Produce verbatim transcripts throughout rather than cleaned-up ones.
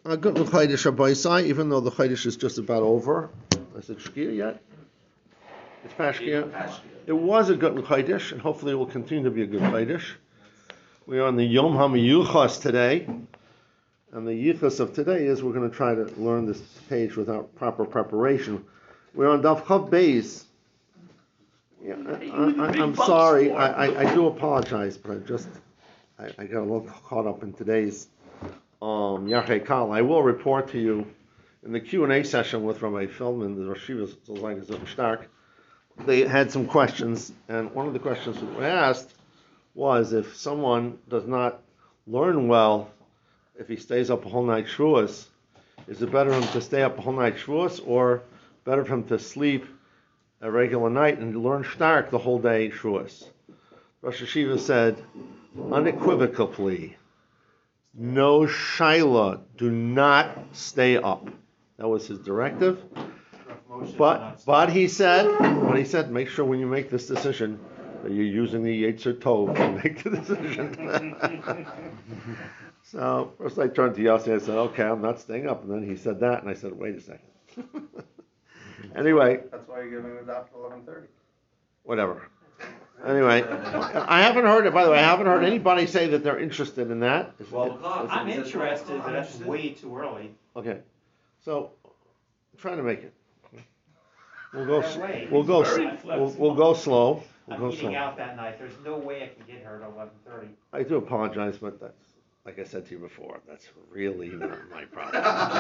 A good Chaydish Abaisai, even though the Chaydish is just about over. Is it Shkia yet? It's Pashkia. It was a good Chaydish, and hopefully it will continue to be a good Chaydish. We are on the Yom HaMiyuchas today, and the Yichas of today is we're going to try to learn this page without proper preparation. We're on Daf Chav Beis. Yeah, I, I, I'm sorry. I, I, I do apologize, but I just I, I got a little caught up in today's um, Yarchei Kal. I will report to you in the Q and A session with Rabbi Feldman, the Rosh Yeshiva Stark. They had some questions, and one of the questions that were asked was if someone does not learn well, if he stays up a whole night Shavuos, is it better for him to stay up a whole night Shavuos, or better for him to sleep a regular night and learn Stark the whole day Shavuos? Rosh Yeshiva said unequivocally, no Shaila, do not stay up. That was his directive. But but he said, but he said, make sure when you make this decision that you're using the Yetzer Tov to make the decision. So first I turned to Yossi and I said, okay, I'm not staying up. And then he said that, and I said, wait a second. Anyway. That's why you're giving it after eleven thirty. Whatever. Anyway, I haven't heard it. By the way, I haven't heard anybody say that they're interested in that. It's, twelve it, o'clock. I'm interested, but that's way too early. Okay, so I'm trying to make it. We'll go. No way. We'll go. Very We'll, we'll go slow. We'll I'm go eating slow. out that night. There's no way I can get her at eleven thirty. I do apologize, but that's, like I said to you before, that's really not my problem.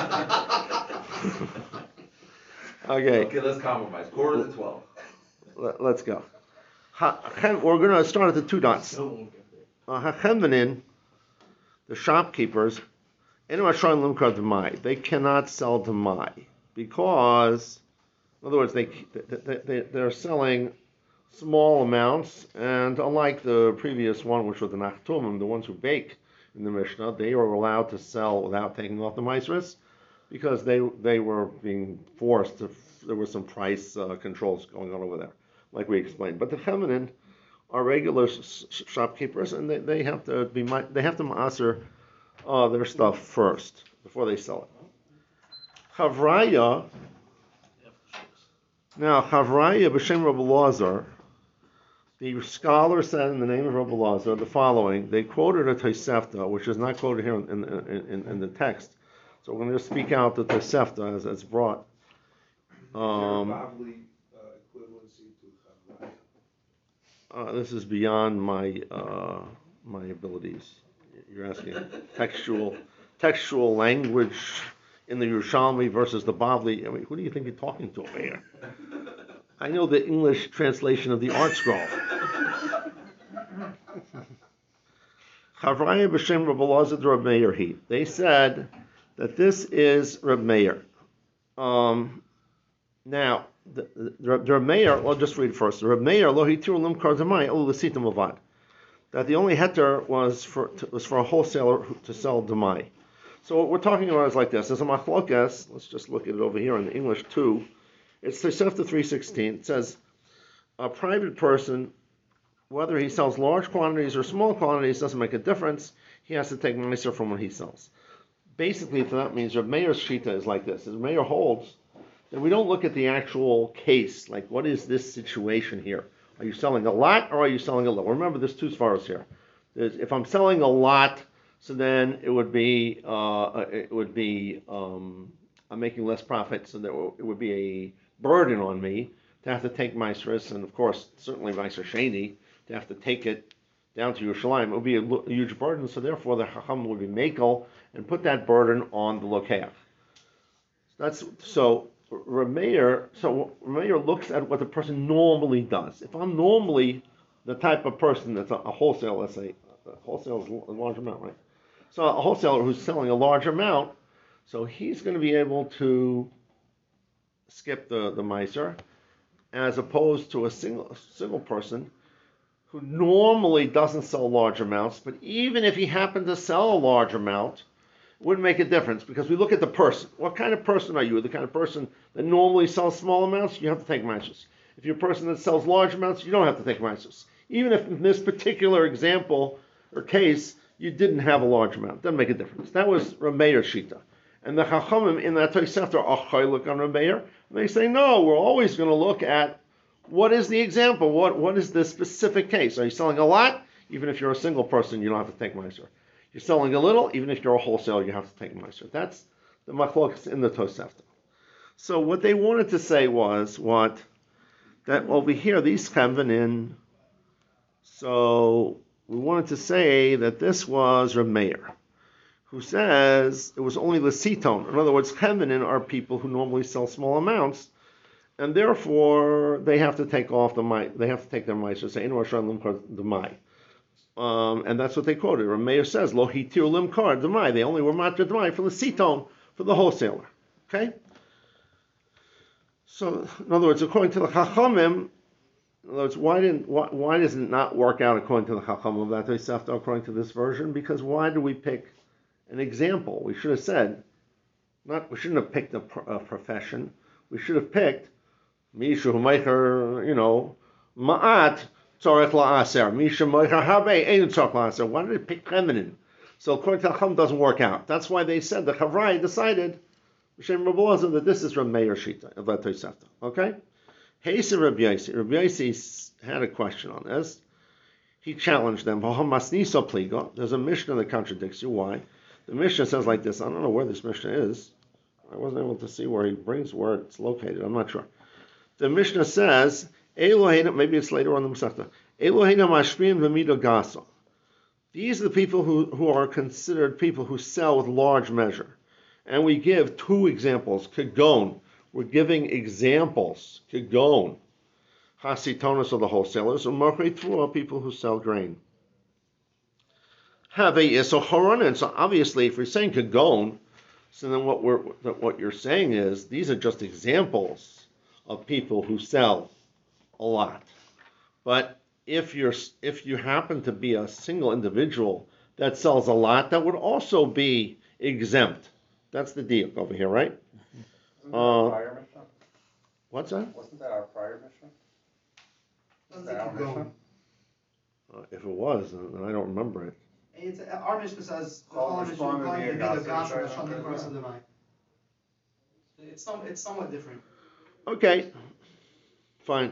Okay. Okay, let's compromise. Quarter to twelve. Let, let's go. Ha, we're going to start at the two dots. Uh, Hachemvanin, the shopkeepers, they cannot sell to Mai because, in other words, they, they, they, they're selling small amounts, and unlike the previous one, which was the Nachtumim, the ones who bake in the Mishnah, they were allowed to sell without taking off the Maasros because they they were being forced to, there were some price uh, controls going on over there, like we explained. But the feminine are regular sh- shopkeepers, and they, they have to be they have to maaser uh, their stuff first before they sell it. Chavraya, now Chavraya b'shem Rabbi Lazar, the scholar said in the name of Rabbi Lazar the following. They quoted a Tosefta, which is not quoted here in, in, in, in the text. So we're going to speak out the Tosefta as it's brought. Um, uh, this is beyond my uh, my abilities. You're asking textual textual language in the Yerushalmi versus the Bavli. I mean, who do you think you're talking to over here? I know the English translation of the Art Scroll. Chavraya b'shem Rabbi Lazar Reb Meir he. They said that this is Reb Meir. Um, now, the, the, the Reb Meir, I'll just read first. The Reb Meir lo hitiru limkar demai elu l'sitam avad. That the only heter was for was for a wholesaler to sell demai. So what we're talking about is like this. There's a machlokas. Let's just look at it over here in the English too. It's Tosefta three sixteen. It says, a private person, whether he sells large quantities or small quantities, doesn't make a difference. He has to take maaser from what he sells. Basically, that means Reb Meir's shita is like this. As Meir holds, that we don't look at the actual case, like what is this situation here? Are you selling a lot or are you selling a little? Remember, there's two svaros here. There's, if I'm selling a lot, so then it would be uh, it would be um, I'm making less profit, so that it would be a burden on me to have to take Maasros, and of course, certainly Maaser Sheni, to have to take it down to Yerushalayim. It would be a, a huge burden, so therefore the Chacham would be makel and put that burden on the Lokeach. That's so Reb Meir, so Reb Meir looks at what the person normally does. If I'm normally the type of person that's a, a wholesaler, let's say, a wholesaler is a large amount, right? So a wholesaler who's selling a large amount, so he's going to be able to skip the, the Maaser, as opposed to a single single person who normally doesn't sell large amounts, but even if he happened to sell a large amount, it wouldn't make a difference, because we look at the person. What kind of person are you? The kind of person that normally sells small amounts, you have to take Maaser. If you're a person that sells large amounts, you don't have to take Maaser. Even if in this particular example or case, you didn't have a large amount. Doesn't make a difference. That was Reb Meir's shita. And the Chachamim in that Tosefta are Chaylik on Reb Meir. They say, no, we're always going to look at what is the example, what what is the specific case. Are you selling a lot? Even if you're a single person, you don't have to take Meiser. You're selling a little, even if you're a wholesaler, you have to take Meiser. That's the Machlokas in the Tosefta. So what they wanted to say was what? That over here, these Chemvenin, so we wanted to say that this was Reb Meir, who says it was only Lesiton. In other words, Chemvenin are people who normally sell small amounts, and therefore they have to take off the mai. They have to take their meiser. Say in Rosh Hashanah the mai, um, and that's what they quoted. Reb Meir says lo hitir limkar the mai. They only were matra the mai for the siton for the wholesaler. Okay. So in other words, according to the Chachamim, in other words, why didn't why, why does it not work out according to the Chachamim of that Tosefta according to this version? Because why do we pick an example? We should have said not. We shouldn't have picked a, a profession. We should have picked. Misha Meicher, you know, Ma'at Tzorech La'aser. Misha Meicher Habe Ein Tzorech La'aser. Why did it pick feminine? So according to Chacham, doesn't work out. That's why they said the Chavrai decided B'Shem Rabbi Elazar that this is Reb Meir Shita of that Tosefta. Okay. Heisa Rabbi Yosi. Rabbi Yosi had a question on this. He challenged them. Masniso Pliga. There's a Mishnah that contradicts you. Why? The Mishnah says like this. I don't know where this Mishnah is. I wasn't able to see where he brings where it's located. I'm not sure. The Mishnah says, Elohim, maybe it's later on in the Masechta, Elohim mashpim v'mido gasa. These are the people who, who are considered people who sell with large measure. And we give two examples. Kagon. We're giving examples. Kagon. Hasitonis are the wholesalers, and Marchei Trua, people who sell grain. Have a iso horonin. So obviously, if we're saying Kagon, so then what we're what you're saying is these are just examples of people who sell a lot. But if you're if you happen to be a single individual that sells a lot, that would also be exempt. That's the deal over here, right? Wasn't that Uh, our prior Mishnah? What's that? Wasn't that our prior Mishnah? Doesn't that think our you go. Mishnah? Uh, if it was, then I don't remember it. It's, our Mishnah says, Call "V'chol Mishnah respond to V'chol the Mishnah Agassi, V'chol right? Mishnah V'chol Mishnah V'chol It's some, it's somewhat different. Okay, fine.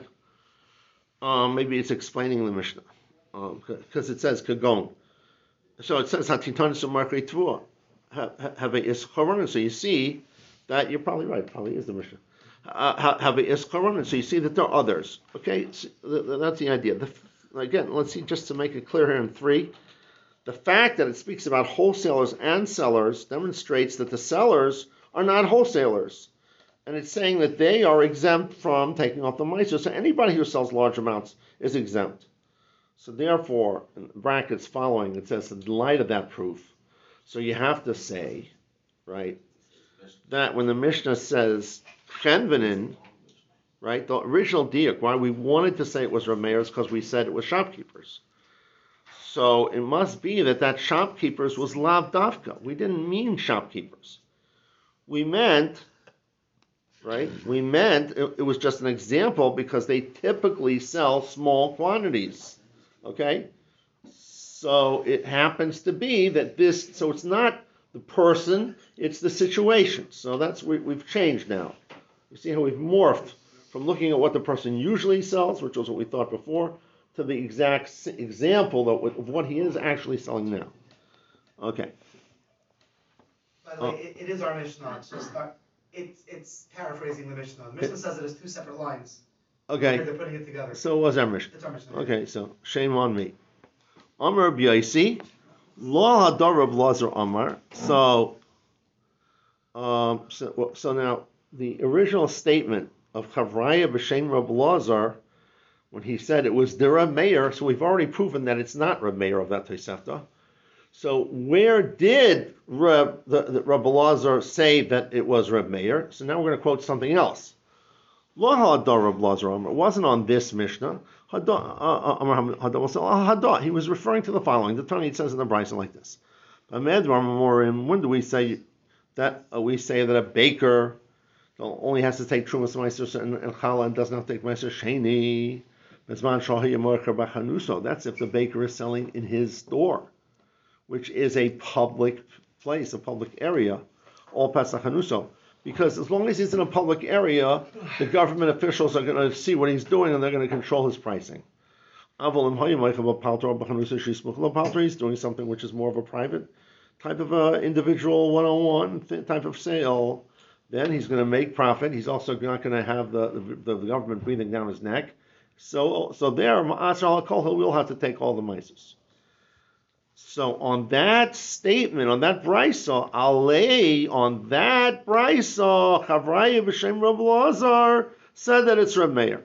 Um, maybe it's explaining the Mishnah because um, it says kagon. So it says hatitanis u'markei tvua have a ischoronin. So you see that you're probably right. Probably is the Mishnah. Uh, have a ischoronin. So you see that there are others. Okay, so that's the idea. The, again, let's see just to make it clear here in three. The fact that it speaks about wholesalers and sellers demonstrates that the sellers are not wholesalers. And it's saying that they are exempt from taking off the meiser. So anybody who sells large amounts is exempt. So therefore, in brackets following, it says in light of that proof. So you have to say, right, that when the Mishnah says chenvenin, right, the original diak, why we wanted to say it was Rameir is because we said it was shopkeepers. So it must be that that shopkeepers was lav davka. We didn't mean shopkeepers. We meant... Right? We meant it, it was just an example because they typically sell small quantities. Okay? So it happens to be that this, so it's not the person, it's the situation. So that's, we, we've changed now. You see how we've morphed from looking at what the person usually sells, which was what we thought before, to the exact example of, of what he is actually selling now. Okay. By the way, it, it is our Mishnah. It's just our, it's it's paraphrasing the Mishnah. The Mishnah says it as two separate lines. Okay. Here they're putting it together. So it was our Mishnah. It's our Mishnah. Okay, so shame on me. Amar B'Yaisi, Lo Hadar Reb Lazar Amar. So, um, so, so now the original statement of Chavraya B'Shem Reb Lazar, when he said it was the Reb Meir, so we've already proven that it's not Reb Meir of that Tosefta. So where did Reb, the, the Reb Lazar say that it was Reb Meir? So now we're going to quote something else. Lo Hadar Reb Lazar Amar. It wasn't on this Mishnah. He was referring to the following. The Tony says in the Bryson like this. When do we say that uh, we say that a baker only has to take Trumas Meiser and, and Chala and does not take Meiser Sheni? That's if the baker is selling in his store, which is a public place, a public area. all Pesach Hanuso. Because as long as he's in a public area, the government officials are going to see what he's doing and they're going to control his pricing. He's doing something which is more of a private type of a individual one-on-one th- type of sale. Then he's going to make profit. He's also not going to have the, the, the government breathing down his neck. So so there, Ma'aseh al-Kol, he will have to take all the mices. So on that statement, on that brisa, alei, on that brisa, Chavraya b'shem Rav Elazar said that it's Reb Meir.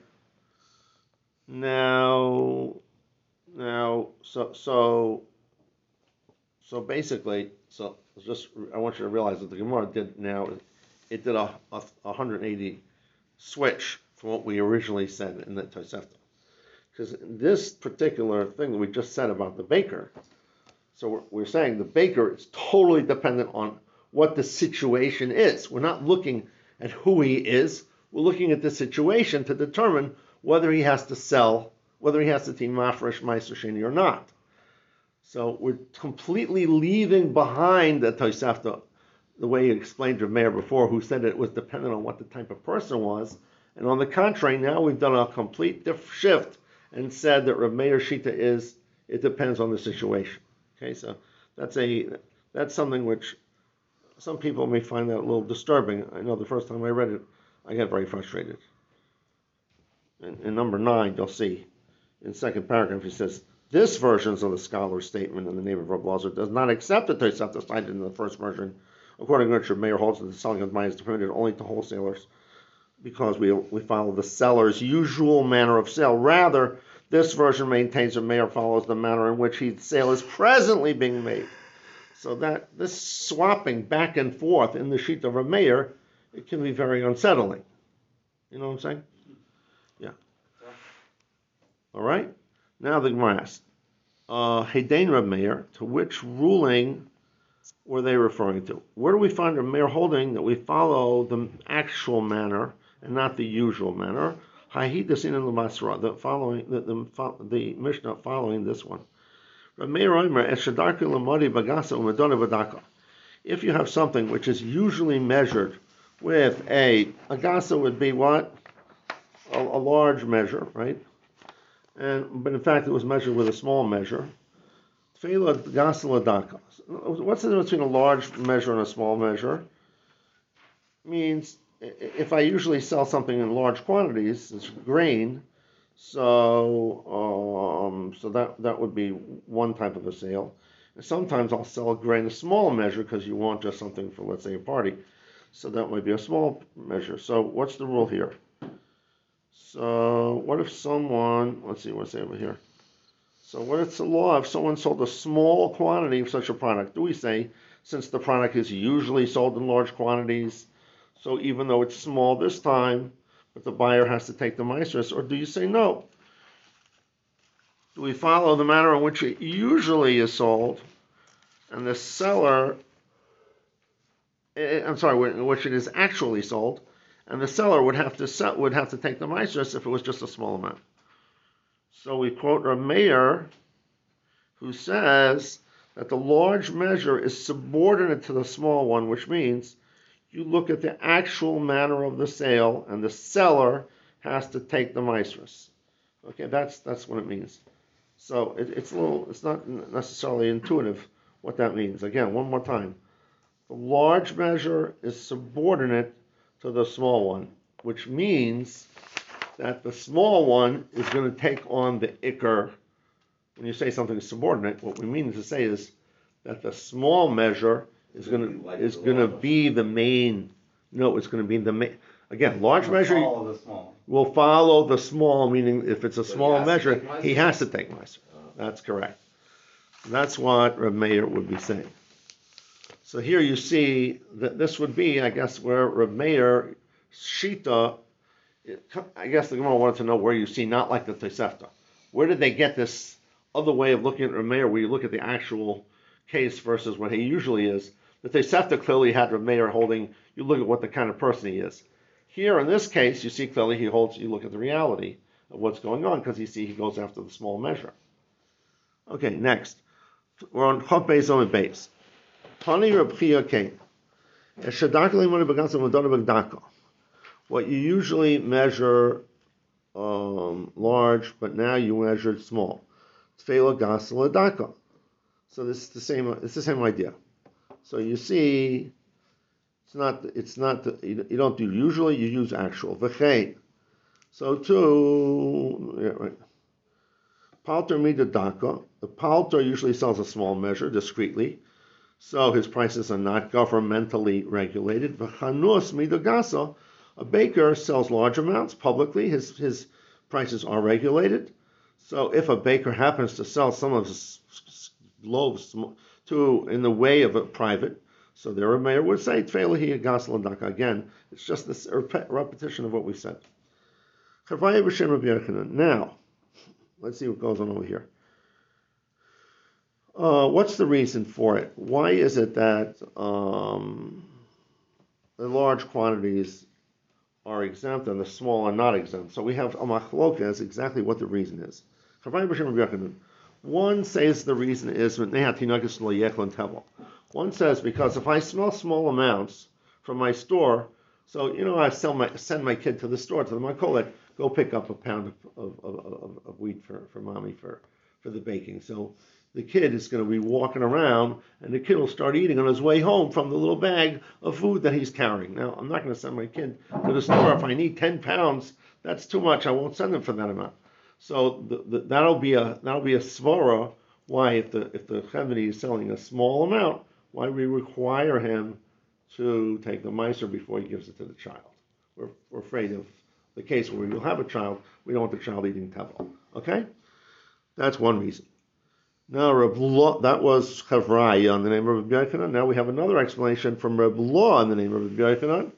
Now, now, so so so basically, so just I want you to realize that the Gemara did now it did a, a one hundred eighty switch from what we originally said in the Tosefta, because this particular thing that we just said about the baker. So we're, we're saying the baker is totally dependent on what the situation is. We're not looking at who he is. We're looking at the situation to determine whether he has to sell, whether he has to team mafresh meiser sheni or not. So we're completely leaving behind the Tosefta, the way you explained Rav Meir before, who said it was dependent on what the type of person was. And on the contrary, now we've done a complete diff- shift and said that Rav Meir Shita is, it depends on the situation. Okay, so that's a that's something which some people may find that a little disturbing. I know the first time I read it, I got very frustrated. In, in number nine, you'll see, in the second paragraph, he says, this version of the scholar's statement in the name of Rav Elazar does not accept the Tosefta cited in the first version, according to which Rav Meir holds that the selling of mine is permitted only to wholesalers, because we we follow the seller's usual manner of sale. Rather, this version maintains that Meir follows the manner in which the sale is presently being made. So that this swapping back and forth in the sheet of a Meir, it can be very unsettling. You know what I'm saying? Yeah. All right. Now the Gemara asks, uh, Heidein Rav Meir, to which ruling were they referring to? Where do we find Rav Meir holding that we follow the actual manner and not the usual manner? The following, the, the, the Mishnah following this one. If you have something which is usually measured with a agasa would be what? A, a large measure, right? And but in fact it was measured with a small measure. What's the difference between a large measure and a small measure? Means if I usually sell something in large quantities, it's grain, so um, so that, that would be one type of a sale. And sometimes I'll sell a grain a small measure because you want just something for, let's say, a party. So that might be a small measure. So what's the rule here? So what if someone, let's see, what's it over here? So what it's the law if someone sold a small quantity of such a product? Do we say, since the product is usually sold in large quantities, so even though it's small this time, but the buyer has to take the maasros, or do you say no? Do we follow the manner in which it usually is sold, and the seller, I'm sorry, in which it is actually sold, and the seller would have to sell, would have to take the maasros if it was just a small amount? So we quote Rav Meir, who says that the large measure is subordinate to the small one, which means you look at the actual manner of the sale, and the seller has to take the maasros. Okay, that's that's what it means. So it, it's a little, it's not necessarily intuitive what that means. Again, one more time, the large measure is subordinate to the small one, which means that the small one is going to take on the ikar. When you say something is subordinate, what we mean to say is that the small measure is going to is going to be the main. No, it's going to be the main. Again, large measure Follow the small. will follow the small. Meaning, if it's a So he small has to measure, take Meiser? he has to take Meiser. That's correct. That's what Rav Meir would be saying. So here you see that this would be, I guess, where Rav Meir Shita. I guess the Gemara wanted to know where you see, not like the Tosefta. Where did they get this other way of looking at Rav Meir, where you look at the actual case versus what he usually is? The Tosefta clearly had Rav Meir holding, you look at what the kind of person he is. Here in this case, you see clearly he holds, you look at the reality of what's going on, because you see he goes after the small measure. Okay, next. We're on Chop Beis Omed Beis. Tani Reb Chia came. What you usually measure um, large, but now you measured small. So this is the same. It's the same idea. So you see, it's not. It's not. You don't do usually. You use actual. So too. Yeah, right. Palter midadaka. The palter usually sells a small measure discreetly, so his prices are not governmentally regulated. V'chanus midagasa. A baker sells large amounts publicly. His his prices are regulated. So if a baker happens to sell some of his loaves to in the way of a private, so there a mayor would say tfeilahi agasla daka. Again, it's just this repetition of what we said. Now, let's see what goes on over here. Uh, what's the reason for it? Why is it that um, the large quantities are exempt and the small are not exempt? So we have a machloka as exactly what the reason is. One says the reason is one says because if I smell small amounts from my store, so you know I sell my send my kid to the store to the makolet, go pick up a pound of, of, of, of wheat for, for mommy for, for the baking. So the kid is going to be walking around and the kid will start eating on his way home from the little bag of food that he's carrying. Now, I'm not going to send my kid to the store. If I need ten pounds, that's too much. I won't send him for that amount. So the, the, that'll be a that'll be a svara. Why, if the if the cheveni is selling a small amount, why we require him to take the meiser before he gives it to the child? We're, we're afraid of the case where you'll have a child. We don't want the child eating tevel. Okay, that's one reason. Now, Reb Lo, that was Chavraya on the name of Rabbi Yochanan. Now we have another explanation from Reb Lo on the name of Rabbi Yochanan.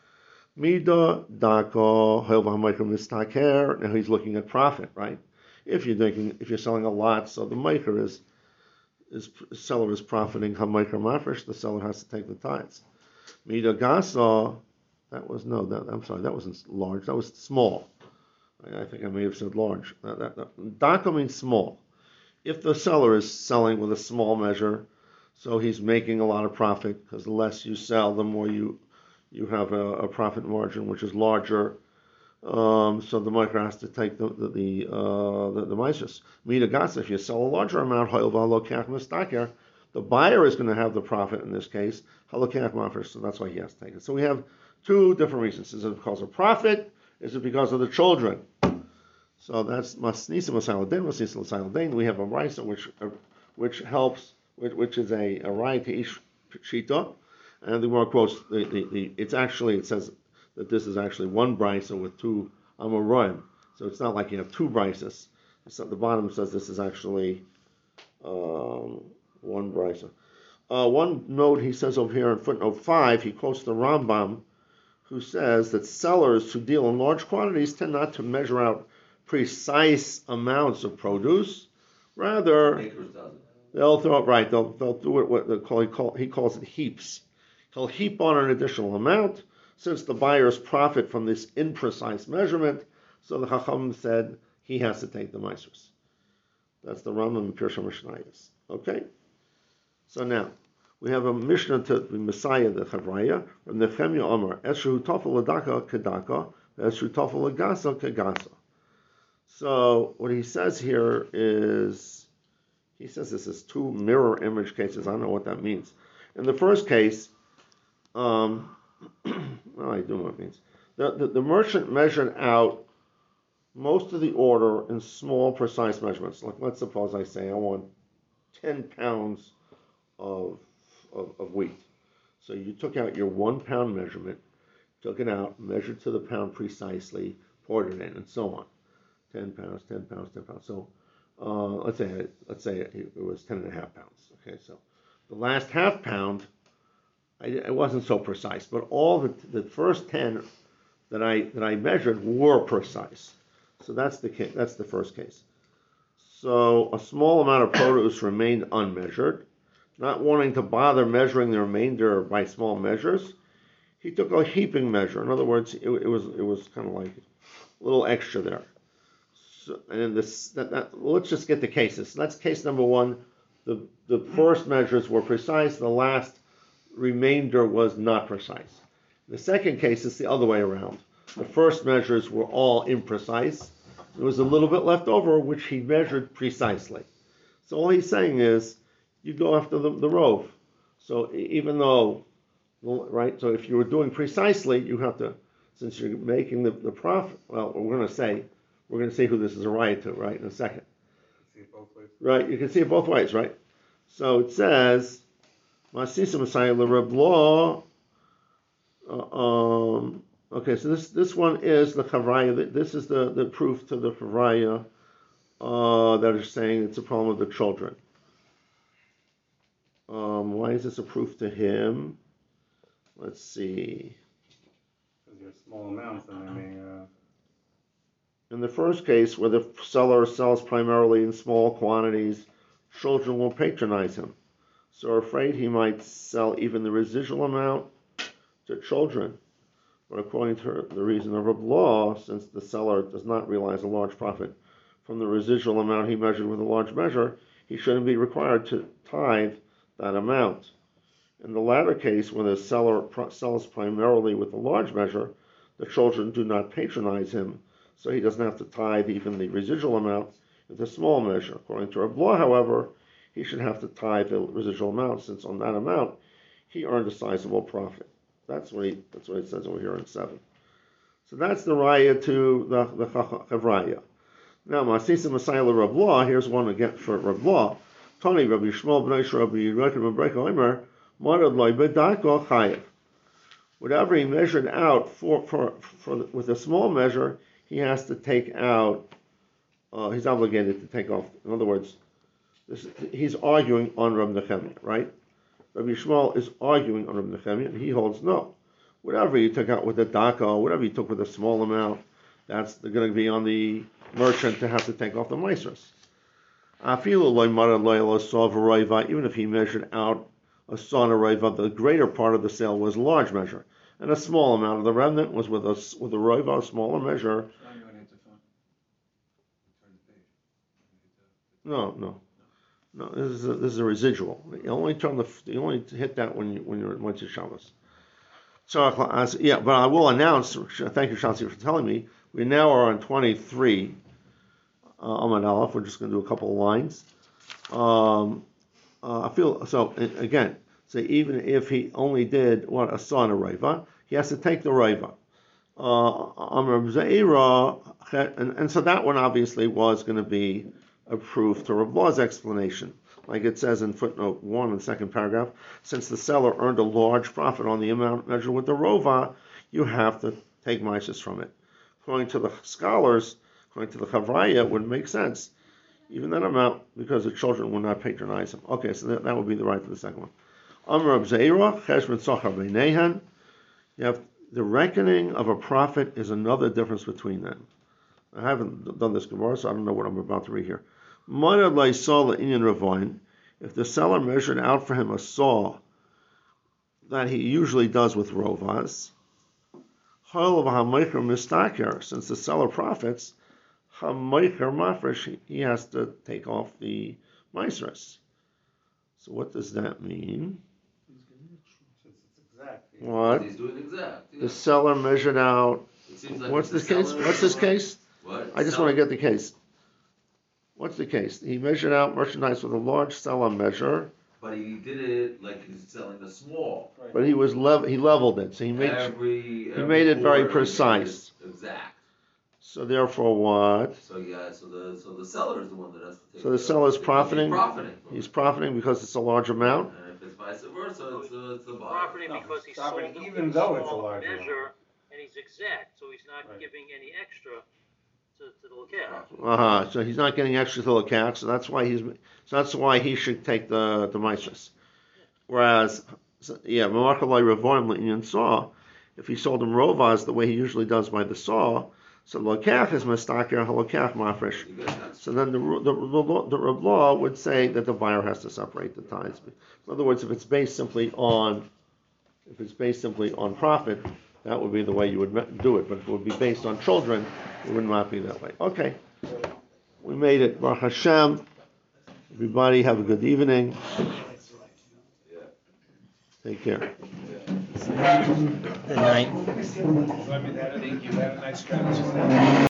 Mida dako ha'ilvah mistaker. Now he's looking at profit, right? If you're making, if you're selling a lot, so the maker is, is the seller is profiting. Ha'maker mafresh, the seller has to take the tithes. Mida gasa, that was no, that, I'm sorry, that wasn't large. That was small. I, I think I may have said large. That, that, that, dako means small. If the seller is selling with a small measure, so he's making a lot of profit because the less you sell, the more you you have a, a profit margin which is larger. Um, so the maker has to take the the the uh, the, the meisus. Mida gasa, if you sell a larger amount, the buyer is going to have the profit in this case. So that's why he has to take it. So we have two different reasons. Is it because of profit? Is it because of the children? So that's Masnisa Masaladin, Masnisa Masaladin. We have a Raisa which uh, which helps, which, which is a, a right to each Shita. And the more quotes, the, the, the, it's actually, it says that this is actually one Brisa with two Amoraim. So it's not like you have two Brisas. It's at the bottom says this is actually um, one Brisa. Uh, one note he says over here in footnote five, he quotes the Rambam, who says that sellers who deal in large quantities tend not to measure out precise amounts of produce. Rather, they'll throw it right. They'll they'll do it what they call he, call he calls it heaps. He'll heap on an additional amount since the buyers profit from this imprecise measurement. So the Chacham said he has to take the meisers. That's the Rambam Pirsha Mishnayos. Okay. So now we have a Mishnah to the Messiah, the Chavraya, from the Nehemiah Omar. Esru tofel ladaka kedaka, esru tofel lagasa kegasa. So what he says here is, he says this is two mirror image cases. I don't know what that means. In the first case, um, well, I do know what it means. The, the, the merchant measured out most of the order in small, precise measurements. Like let's suppose I say I want ten pounds of, of, of wheat. So you took out your one pound measurement, took it out, measured to the pound precisely, poured it in, and so on. ten pounds, ten pounds, ten pounds. So uh, let's say let's say it was ten and a half pounds. Okay, so the last half pound, I, it wasn't so precise, but all the the first ten that I that I measured were precise. So that's the case, that's the first case. So a small amount of produce remained unmeasured. Not wanting to bother measuring the remainder by small measures, he took a heaping measure. In other words, it, it was it was kind of like a little extra there. So, and this, that, that, let's just get the cases. That's case number one. The the first measures were precise. The last remainder was not precise. The second case is the other way around. The first measures were all imprecise. There was a little bit left over, which he measured precisely. So all he's saying is, you go after the, the rove. So even though, right, so if you were doing precisely, you have to, since you're making the, the profit, well, we're going to say, we're going to say who this is a riot to, right, in a second. See it both ways. Right, you can see it both ways, right? So it says, Masisa Messiah Lerablaw. Um, okay, so this this one is the Chavraya. This is the, the proof to the Chavraya uh, that is saying it's a problem of the children. Um, why is this a proof to him? Let's see. Because you're small amounts, and they may. Uh... In the first case, where the seller sells primarily in small quantities, children will patronize him. So afraid he might sell even the residual amount to children. But according to the reason of law, since the seller does not realize a large profit from the residual amount he measured with a large measure, he shouldn't be required to tithe that amount. In the latter case, when the seller sells primarily with a large measure, the children do not patronize him, so he doesn't have to tithe even the residual amount with a small measure. According to Reb Law, however, he should have to tithe the residual amount, since on that amount he earned a sizable profit. That's what he. That's what it says over here in seven. So that's the raya to the the chavraya. Now, Masisa Messiah Reb Law. Here's one again for Reb Law. Tani Rabbi Shmuel Bnei Rabbi Yerucham Rebreika Omer Marad Loi Bedako Chayev. Whatever he measured out for for for with a small measure, he has to take out. Uh, he's obligated to take off. In other words, this, he's arguing on Reb Nechemiah, right? Rabbi Shmuel is arguing on Rabbi Nechemiah, and he holds no. Whatever you took out with a daka, whatever you took with a small amount, that's going to be on the merchant to have to take off the maasros. Even if he measured out a son or roiva, the greater part of the sale was large measure, and a small amount of the remnant was with a with a roiva, a smaller measure. No, no. No, this is a, this is a residual. You only turn the you only hit that when you when you're once you Shabbos. So as, yeah, but I will announce. Thank you, Shansi, for telling me. We now are on twenty-three. Uh, Amad Aleph. We're just going to do a couple of lines. Um, uh, I feel so again. So even if he only did what a son a reva, he has to take the reva. Uh, and, and so that one obviously was going to be a proof to Reb Law's explanation. Like it says in footnote one in the second paragraph, since the seller earned a large profit on the amount measured with the rova, you have to take maasros from it. According to the scholars, according to the chavraya, it wouldn't make sense. Even that amount, because the children will not patronize him. Okay, so that, that would be the right for the second one. Amr Abzeira, Cheshbon Sochar Beinehen. You have the reckoning of a profit is another difference between them. I haven't done this Gemara, so I don't know what I'm about to read here. If the seller measured out for him a saw that he usually does with rovas, since the seller profits, he has to take off the maasros. So what does that mean? Exact. What? He's doing exact. Yeah. The seller measured out. It seems like What's the this case? seller- What's this case? What? I just Seller- want to get the case. What's the case? He measured out merchandise with a large seller measure, But he did it like he's selling a small. but he was level. He leveled it, so he made. every, every made it very quarter he made precise. it Exact. So therefore, what? So yeah, so the so the seller is the one that has to take. So the it. seller's He's profiting? profiting. from He's it. profiting because it's a large amount. And if it's vice versa, it's the, it's the buyer. Property No, because he it's sold property it even with though it's a small large amount. measure, and he's exact, so he's not Right. giving any extra to, to the locale. Uh huh. So he's not getting extra to the cat, so that's why he's. So that's why he should take the the maasros. Whereas, so, yeah, Mamarkalai Revoim L'Inyan saw, if he sold him rovas the way he usually does by the saw, so lokach is mistaker, halokach mafresh. You get that? So then the the the, the Reb Law would say that the buyer has to separate the tithes. In other words, if it's based simply on, if it's based simply on profit, that would be the way you would do it. But if it would be based on children, it would not be that way. Okay, we made it. Baruch Hashem. Everybody have a good evening. Take care. Good night. Let me see a little. Thank you. Have a nice trip.